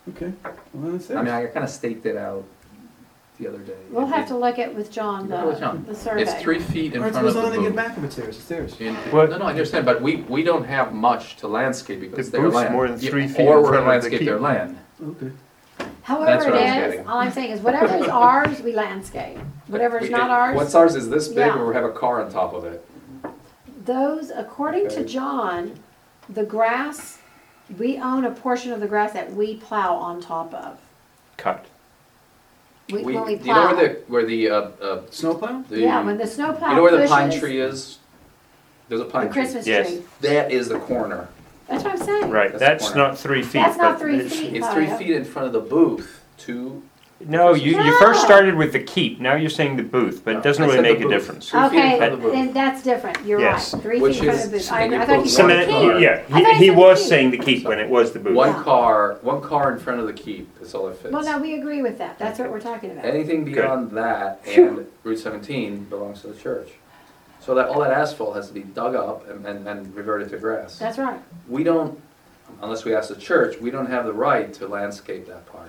Okay, well, that's it. I mean, I kind of staked it out the other day. We'll have to look at with John, Look with John. the survey. It's 3 feet in Or it's front of goes the on and get booth. back of it's theirs, it's theirs. No, I understand, but we don't have much to landscape because The their booth's land. more than 3 feet Or in we're front gonna of the landscape their keep. land. Okay. However That's what I was it is, getting. all I'm saying is whatever is ours, we landscape. Whatever is not ours. What's ours is this big, Yeah. or we have a car on top of it. Those, according to Okay. John, the grass, we own a portion of the grass that we plow on top of. Cut. When we Do you know plow. where the Snowplow? Yeah, when the snowplow you know where the pine pushes tree is? There's a the pine tree. Christmas Yes. tree. That is the corner. That's what I'm saying. Right, That's that's the corner. not 3 feet. That's not but 3 it's- feet. It's Oh, 3 yeah. feet in front of the booth to. No, you No. first started with the keep, now you're saying the booth, but No, it doesn't I really said the make a booth. difference. 3 feet in Okay, front of the booth. and that's different, you're Yes. right, 3 Which feet in front is- of the booth. and you I thought you put said one the car. keep. Yeah, I thought you he said the was keep. saying the keep when it was the booth. One Yeah. car in front of the keep is all it fits. Well, no, we agree with that, that's what we're talking about. Anything Good. beyond that and Route 17 belongs to the church. So that all that asphalt has to be dug up and reverted to grass. That's right. We don't, unless we ask the church, we don't have the right to landscape that part.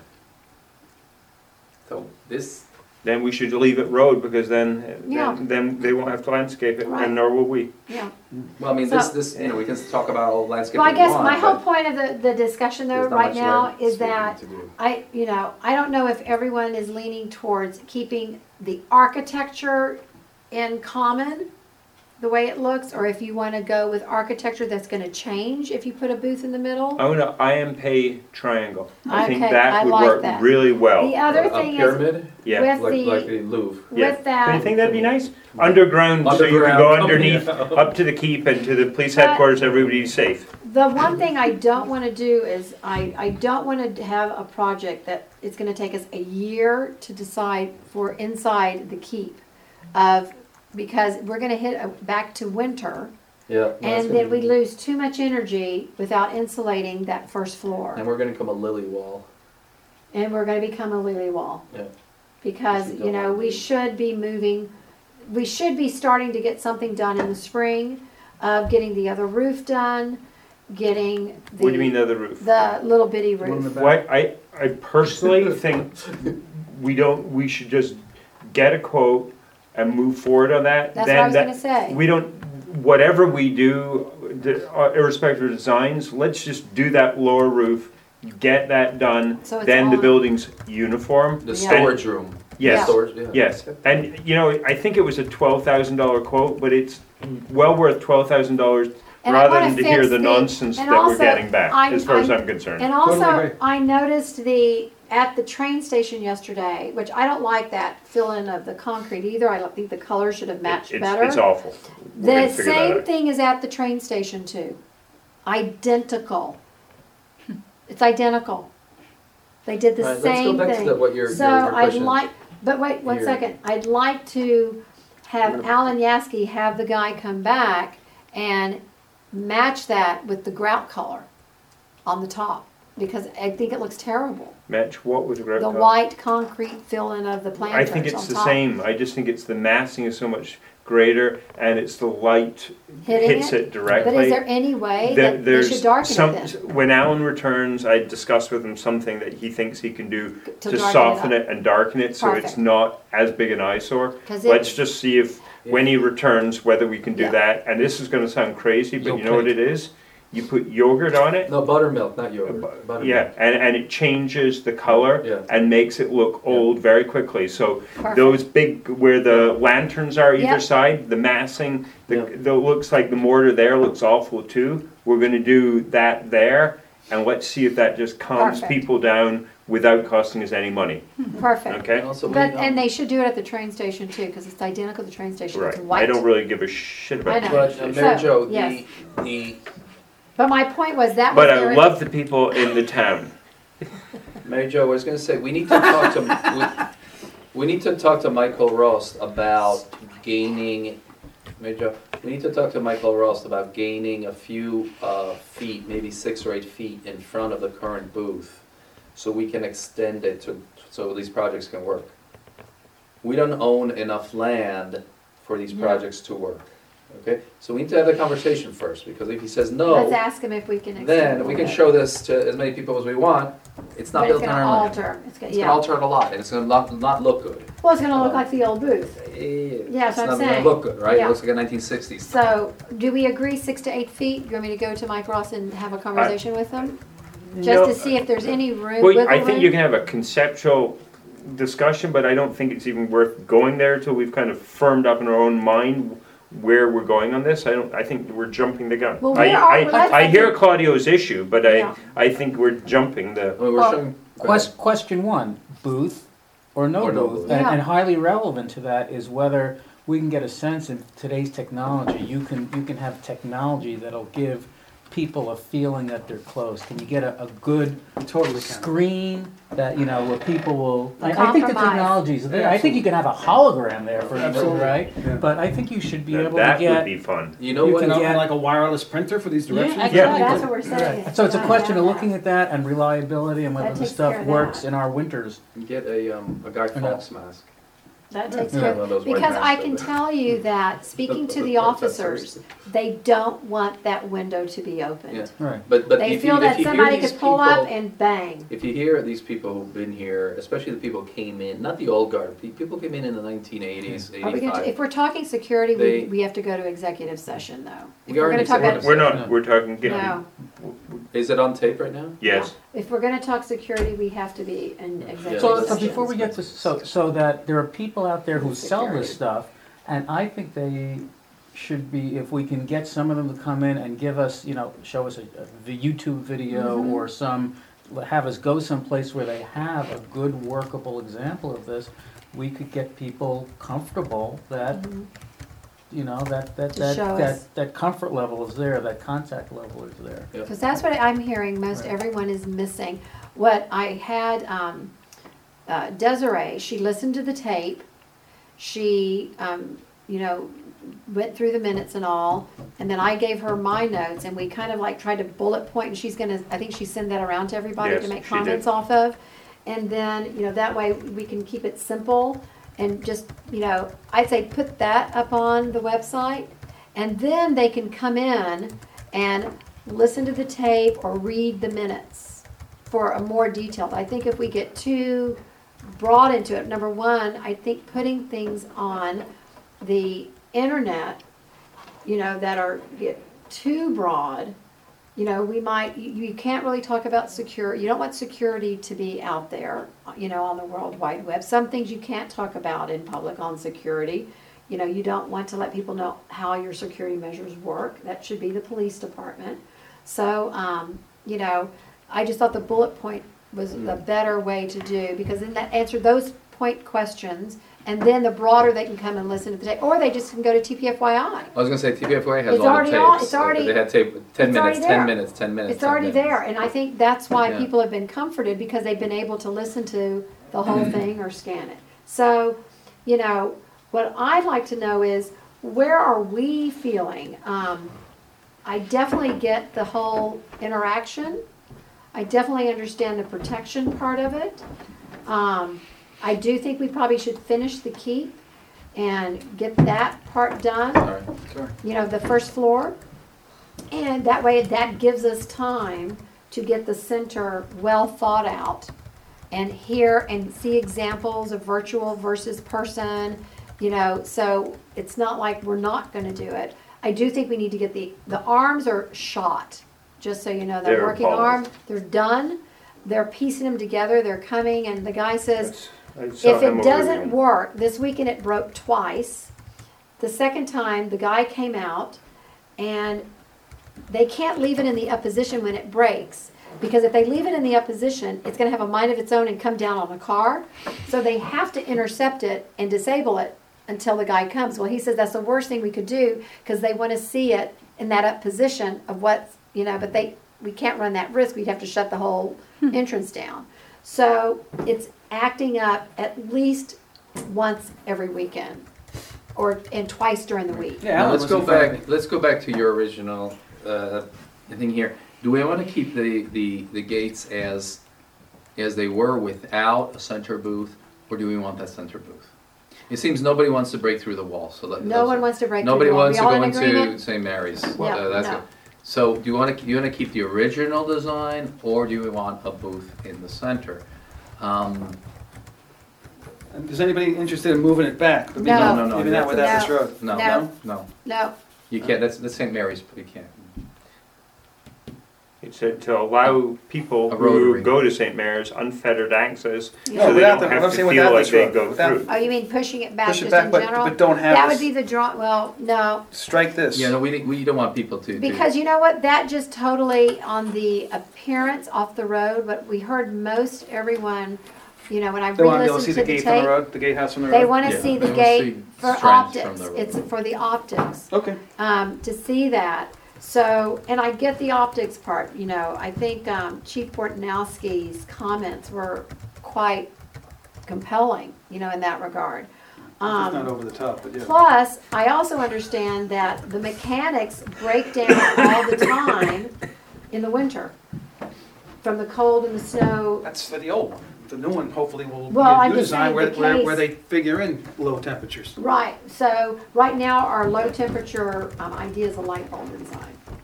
So this, Then we should leave it road, because Yeah. then they won't have to landscape it, Right. and nor will we. Yeah. well, I mean, So- this, we can talk about all landscaping Well, I we guess want, my whole but point of the discussion though, there's not right much now, is landscaping that to do. I don't know if everyone is leaning towards keeping the architecture in common, the way it looks, or if you want to go with architecture that's going to change if you put a booth in the middle. I want an IMP triangle. I think Okay, that I would like work that. really well. The other A thing is, pyramid, Yeah. with like the, the Louvre. Yeah. with that. Do you think that'd be nice? Underground, so you can go Underground, underneath, yeah. up to the keep and to the police But- headquarters, everybody's safe. The one thing I don't want to do is, I don't want to have a project that it's going to take us a year to decide for inside the keep of, because we're going to hit back to winter, Yeah. and then we lose too much energy without insulating that first floor. And we're gonna come a lily wall. And we're going to become a lily wall. Yeah. Because, Which we you don't know, want to we do. should be moving, we should be starting to get something done in the spring, of getting the other roof done, getting What do you mean the, the other roof? the little bitty One in the roof. back. What, I personally think we should just get a quote and move forward on that. That's Then what I was that- gonna say. We don't, whatever we do, irrespective of designs, let's just do that lower roof, get that done, So it's then the all- building's uniform. The Yeah. storage room. Yes, Storage, yeah. yes, and you know, I think it was a $12,000 quote, but it's well worth $12,000 And I rather wanna than to hear fix the nonsense and that we're also, getting back, as far as I'm- I'm concerned. And Totally also, agree. I noticed at the train station yesterday, which I don't like that fill-in of the concrete either, I don't think the color should have matched It's better. awful. We're gonna The figure that same out. thing is at the train station too. Identical. It's identical. They did the Right, same let's go back thing. to what your So question I'd is. like, but wait one Here. second, I'd like to have Alan Yaskey have the guy come back and match that with the grout color on the top, because I think it looks terrible. Match what with the The top? white concrete fill-in of the I planters think it's on the top. same, I just think it's the massing is so much greater and it's the light Hitting hits it? it directly. But is there any way There- that they should darken some, it then? when Alan returns, I discussed with him something that he thinks he can do To to darken it soften up. it and darken it, so it's Perfect. not as big an eyesore. 'Cause Let's it- just see if, when he returns, whether we can do Yeah. that, and this is gonna sound crazy, but You'll you know what paint. it is? You put yogurt on it, No, buttermilk, not yogurt. Buttermilk. yeah, and it changes the color Yeah. and makes it look Yeah. old very quickly, so Perfect. those big, where the lanterns are either Yep. side, the massing, Yeah. looks like the mortar there looks awful too. We're gonna do that there, and let's see if that just calms Perfect. people down without costing us any money, Perfect. okay? And also, But, and they should do it at the train station too, because it's identical to the train station, it's Right, white. I don't really give a shit about I know. that. But Mary So, Jo, yes. the But my point was that was But I their- love the people in the town. Mary Jo, I was going to say we need to talk to we need to talk to Michael Rost about gaining. Mary Jo, we need to talk to Michael Rost about gaining a few feet, maybe 6 or 8 feet in front of the current booth, so we can extend it to so these projects can work. We don't own enough land for these Yeah. projects to work. Okay, so we need to have the conversation first, because if he says Let's no, ask him if we can extend then we can it. show this to as many people as we want. It's not But it's built on gonna our land. alter, it's gonna, It's gonna yeah. alter it a lot, and it's gonna not look good. Well, it's gonna look like the old booth. Yeah, Yeah, it's that's what I'm not saying. gonna look good, right? It Yeah. looks like a 1960s. So, do we agree 6 to 8 feet? You want me to go to Mike Ross and have a conversation with him? Just No, to see if there's any room, Well, wiggle I think room? you can have a conceptual discussion, but I don't think it's even worth going there till we've kind of firmed up in our own mind where we're going on this. I think we're jumping the gun. Well, where are we? Let's- I hear Claudio's issue, but Yeah. I think we're jumping the. Well, we're Well, showing. go ahead. Question one, booth or no Or no booth? booth. Yeah. And highly relevant to that is whether we can get a sense in today's technology, you can have technology that'll give people a feeling that they're close. Can you get a good Totally can. screen that, where people will, I think the Compromise. technology's there. Yeah, I think you can have a hologram there for Absolutely. right? Yeah. But I think you should be able to That would get. be fun. You know you what? can And get- like a wireless printer for these Yeah, directions? exactly. Yeah. That's what we're saying. Right. So it's a question of Not looking at that and reliability and whether That the takes stuff care of works that. in our winters. Get a Guy know. Fawkes mask. That takes Yeah. care One of of, those white because masks I that can they- tell you that, speaking to the That's officers, they don't want that window to be Yeah. opened. Right. But They if feel you, that if you hear somebody these could pull people, up and bang. if you hear these people who've been here, especially the people who came in, not the old guard, people came in the 1980s, Are we gonna, 85. if we're talking security, They- we have to go to executive session though. If We we're already gonna talk said about, it. We're not. No. We're talking. no, Is it on tape right now? Yes. if we're gonna talk security, we have to be in executive So, that's- so session. before we get to, so that there are people out there who sell Security. this stuff, and I think they should be, if we can get some of them to come in and give us, show us the YouTube video Mhm. or have us go someplace where they have a good workable example of this, we could get people comfortable that, Mhm. that show us. that comfort level is there, that contact level is there. Because that's what I'm hearing most Right. everyone is missing. What I had, Desiree, she listened to the tape. She, went through the minutes and all. And then I gave her my notes and we kind of like tried to bullet point and she's gonna, I think she sent that around to everybody Yes, to make she comments did. off of. And then, that way we can keep it simple and just, I'd say put that up on the website. And then they can come in and listen to the tape or read the minutes for a more detailed. I think if we get too broad into it, number one, I think putting things on the internet, that are get too broad, we might, you can't really talk about security. You don't want security to be out there, on the World Wide Web. Some things you can't talk about in public on security. You don't want to let people know how your security measures work. That should be the police department. So, I just thought the bullet point was the better way to do, because then that answered those point questions, and then the broader they can come and listen to the tape, or they just can go to TPFYI. I was gonna say TPFY has It's all the already tapes. on- it's already- They had tape, 10 it's minutes, already 10 there. minutes, 10 minutes. It's 10 already minutes. there, and I think that's why Yeah. people have been comforted, because they've been able to listen to the whole thing or scan it. So, what I'd like to know is, where are we feeling? I definitely get the whole interaction. I definitely understand the protection part of it. I do think we probably should finish the keep and get that part done. Sorry. The first floor. And that way, that gives us time to get the center well thought out and hear and see examples of virtual versus person, so it's not like we're not gonna do it. I do think we need to get the arms are shot, just so you know, they're They're working appalled. arm, they're done, they're piecing them together, they're coming, and the guy says, I saw if him it over doesn't again. work, this weekend it broke twice. The second time, the guy came out and they can't leave it in the up position when it breaks. Because if they leave it in the up position, it's gonna have a mind of its own and come down on the car. So they have to intercept it and disable it until the guy comes. Well, he says that's the worst thing we could do, because they wanna see it in that up position of what's, but we can't run that risk. We'd have to shut the whole entrance down. So it's acting up at least once every weekend, and twice during the week. Yeah, Now, Alan let's was go in front of back, let's go back to your original thing here. Do we want to keep the gates as they were without a center booth, or do we want that center booth? It seems nobody wants to break through the wall, so that. No one wants to break through Nobody the wall. wants We to all go in into agreement? St. Mary's. Yeah, That's no. good. So do you want to keep the original design, or do you want a booth in the center? Is anybody interested in moving it back? But maybe- No. No, Maybe not with Atlas No. Road. No, No. no, No, you can't, that's St. Mary's, but you can't. It said to allow people A who rotary. go to St. Mary's unfettered access, Yeah. so they without don't the- have I'm to saying with feel like Atlas they Road, go without- through. oh, you mean pushing it back Push just it back, in but general? don't have That this- would be the draw, well, no, Strike this. Yeah, no, we don't want people to do. because you know what, that just totally, on the appearance off the road, but we heard most everyone, you know, when I They want to be able to see re-listened the to the gate from the tape, road, the gatehouse from the road? they wanna Yeah, see the they wanna gate see for strength from optics, the road. it's for the optics. Okay. To see that. So, and I get the optics part, you know, I think Chief Portnowski's comments were quite compelling, you know, in that regard. It's not over the top, but yeah. Plus, I also understand that the mechanics break down all the time in the winter from the cold and the snow. That's for the old one. The new one hopefully will be Well, a I'm new just design saying the where case- they figure in low temperatures. Right, so right now our low temperature idea is a light bulb design.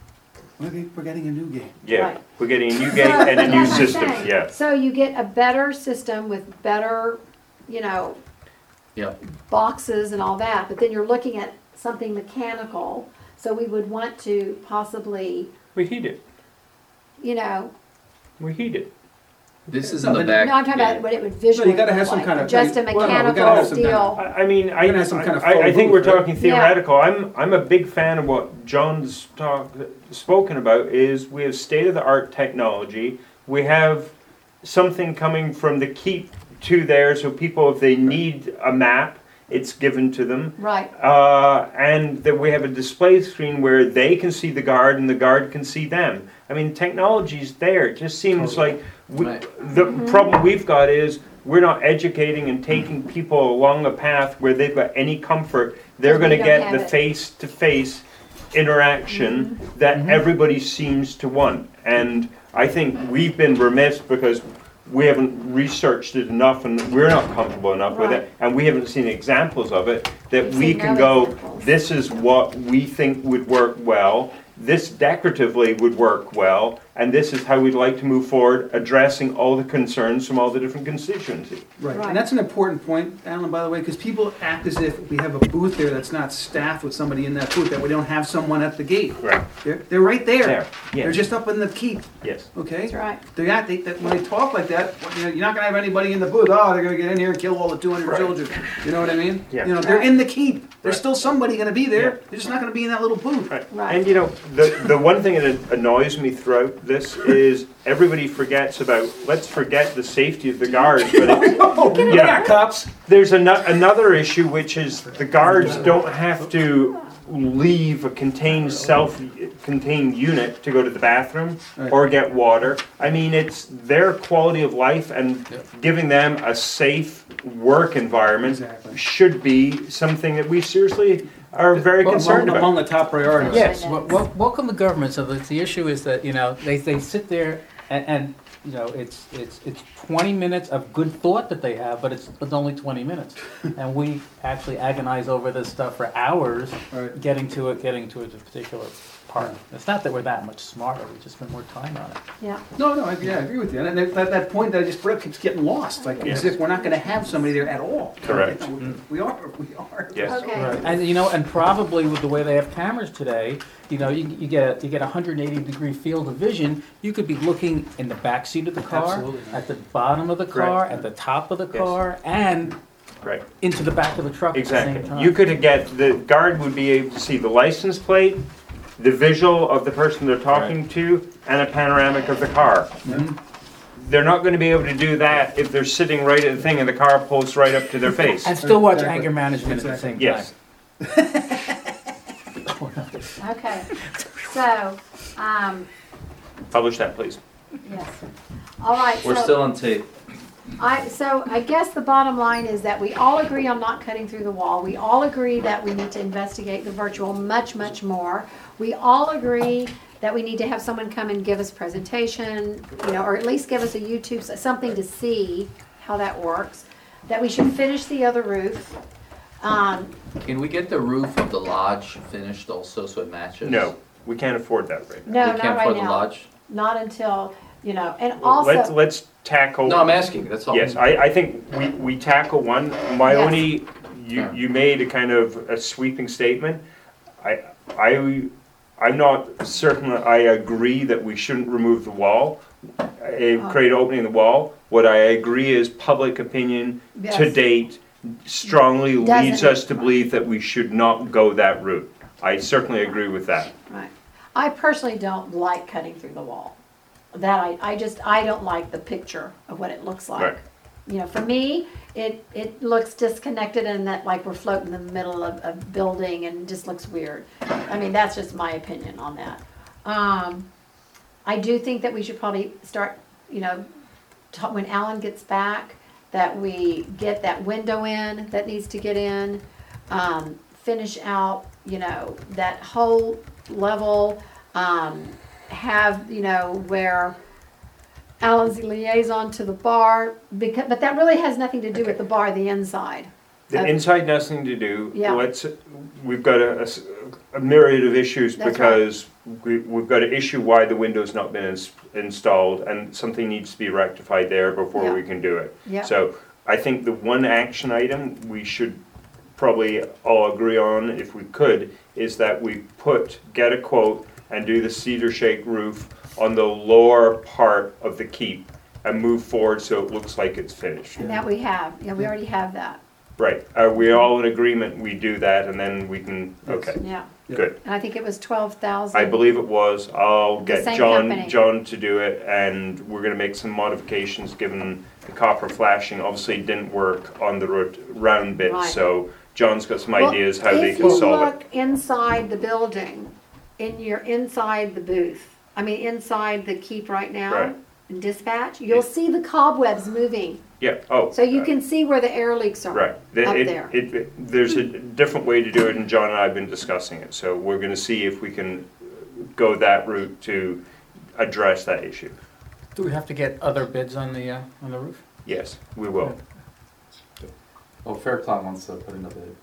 We're getting a new gate. Yeah, Right. we're getting a new gate and a new That's what I'm system, saying. yeah. So you get a better system with better, you know, Yeah, boxes and all that, but then you're looking at something mechanical, so we would want to possibly, We heat it, you know, we heat it. this is No, in the but- back. no, I'm talking gate. about what it would visually you gotta look have some like, kind of- just a well, no, we gotta mechanical have some kind steel. of- I mean, We're gonna have some kind of I faux think we're booth, right? talking theoretical. I'm a big fan of what John's spoken about, is we have state-of-the-art technology. We have something coming from the keep to there, so people, if they need a map, it's given to them. Right, And that we have a display screen where they can see the guard and the guard can see them. I mean, technology's there. It just seems like Right. the problem we've got is we're not educating and taking people along a path where they've got any comfort. They're Because we going to don't get have the it. face-to-face interaction that everybody seems to want. And I think we've been remiss because we haven't researched it enough and we're not comfortable enough with Right. it. And we haven't seen examples of it that We've we seen can no go, examples. this is what we think would work well. This decoratively would work well, and this is how we'd like to move forward, addressing all the concerns from all the different constituencies. Right, Right. and that's an important point, Alan, by the way, because people act as if we have a booth there that's not staffed with somebody in that booth, that we don't have someone at the gate. Right. They're right there. There, They're yes, just up in the keep, yes. okay? that's right. When they talk like that, you know, you're not gonna have anybody in the booth, oh, they're gonna get in here and kill all the 200 Right. children. You know what I mean? Yeah. You know, they're in the keep. There's Right. still somebody gonna be Yeah. there. They're just not gonna be in that little booth. Right. Right. And you know, the one thing that annoys me throughout this is everybody forgets about, let's forget the safety of the guards, but Oh, Yeah. cops. there's another issue, which is the guards don't have to leave a self-contained unit to go to the bathroom or get water. I mean, it's their quality of life, and giving them a safe work environment Exactly. should be something that we seriously are very concerned Among about. the top priorities. Yes, welcome the government. So the issue is that, you know, they sit there and you know, it's 20 minutes of good thought that they have, but it's only 20 minutes. And we actually agonize over this stuff for hours, Right. getting to a particular part. It's not that we're that much smarter, we just spend more time on it. Yeah, No, I agree with you. And that point that I just brought up keeps getting lost, like as if we're not gonna have somebody there at all. Correct. You know, We are. Yes. okay. And you know, and probably with the way they have cameras today, you know, you get 180-degree field of vision. You could be looking in the back seat of the car, Absolutely. at the bottom of the car, Right. at the top of the Yes. car, and Right. into the back of the truck at the same Exactly. time. You could get, the guard would be able to see the license plate, the visual of the person they're talking to, and a panoramic of the car. They're not going to be able to do that if they're sitting right at the thing and the car pulls right up to their face. And still watch Exactly. anger management at the same time. Yes. Okay, so, Publish that, please. yes. All right, We're so still on tape. I guess the bottom line is that we all agree on not cutting through the wall. We all agree that we need to investigate the virtual much, much more. We all agree that we need to have someone come and give us presentation, you know, or at least give us a YouTube, something to see how that works. That we should finish the other roof. Can we get the roof of the lodge finished also so it matches? No, we can't afford that right now. No, We not can't right afford the now. lodge? Not until, you know, and Let's, also, let's tackle. No, I'm asking, that's all. Yes, I think we tackle one. My Yes. only, you made a kind of a sweeping statement. I'm not certain that I agree that we shouldn't remove the wall, create an opening in the wall. What I agree is public opinion to Yes. date strongly leads Doesn't- us to believe that we should not go that route. I certainly agree with that. right. I personally don't like cutting through the wall. That I don't like the picture of what it looks like. Right. You know, for me, it looks disconnected and that like we're floating in the middle of a building and just looks weird. I mean, that's just my opinion on that. I do think that we should probably start, you know, when Alan gets back, that we get that window in that needs to get in, finish out, you know, that whole level, have, you know, where Alan's the liaison to the bar, because, but that really has nothing to do with the bar, the inside. The inside, nothing to do. Yeah. We've got a myriad of issues That's because we've got an issue why the window's not been installed and something needs to be rectified there before Yeah. we can do it. Yeah. So I think the one action item we should probably all agree on, if we could, is that we get a quote and do the cedar shake roof on the lower part of the keep and move forward so it looks like it's finished. And that we have, yeah, we already have that, Right, are we all in agreement we do that and then we can, okay, yeah. good. And I think it was 12,000. I believe it was, I'll get same company. John to do it and we're gonna make some modifications given the copper flashing obviously didn't work on the round bit, Right. so John's got some Well, ideas how they can solve If you it. look inside the building, inside the booth, I mean, inside the keep right now, Right. in dispatch, you'll see the cobwebs moving. Yeah, oh. So you can see where the air leaks are. Right. Up there. There's a different way to do it, and John and I have been discussing it. So we're going to see if we can go that route to address that issue. Do we have to get other bids on the roof? Yes, we will. Well, Fairclough wants to put in a bid.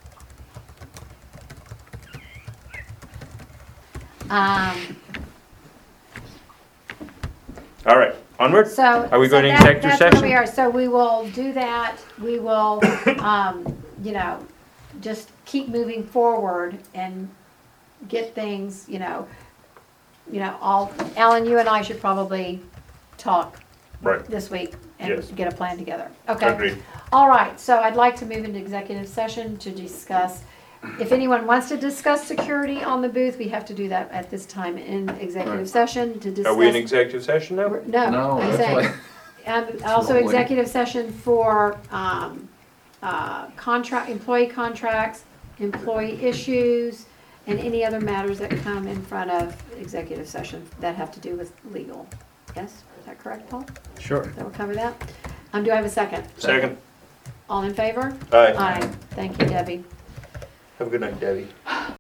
All right, onward. So. Are we so going to that- executive That's session? where we are. So we will do that. We will, you know, just keep moving forward and get things, you know, Alan, you and I should probably talk Right, this week and Yes. get a plan together. Okay? agreed. All right, so I'd like to move into executive session to discuss, if anyone wants to discuss security on the booth, we have to do that at this time in executive Right. session to discuss. Are we in executive session now? No, No, I'm that's saying, why. also Wait. executive session for, employee contracts, employee issues, and any other matters that come in front of executive session that have to do with legal. Yes, is that correct, Paul? Sure. That will cover that? Do I have a second? Second. All in favor? Aye. Aye. Thank you, Debbie. Have a good night, Debbie.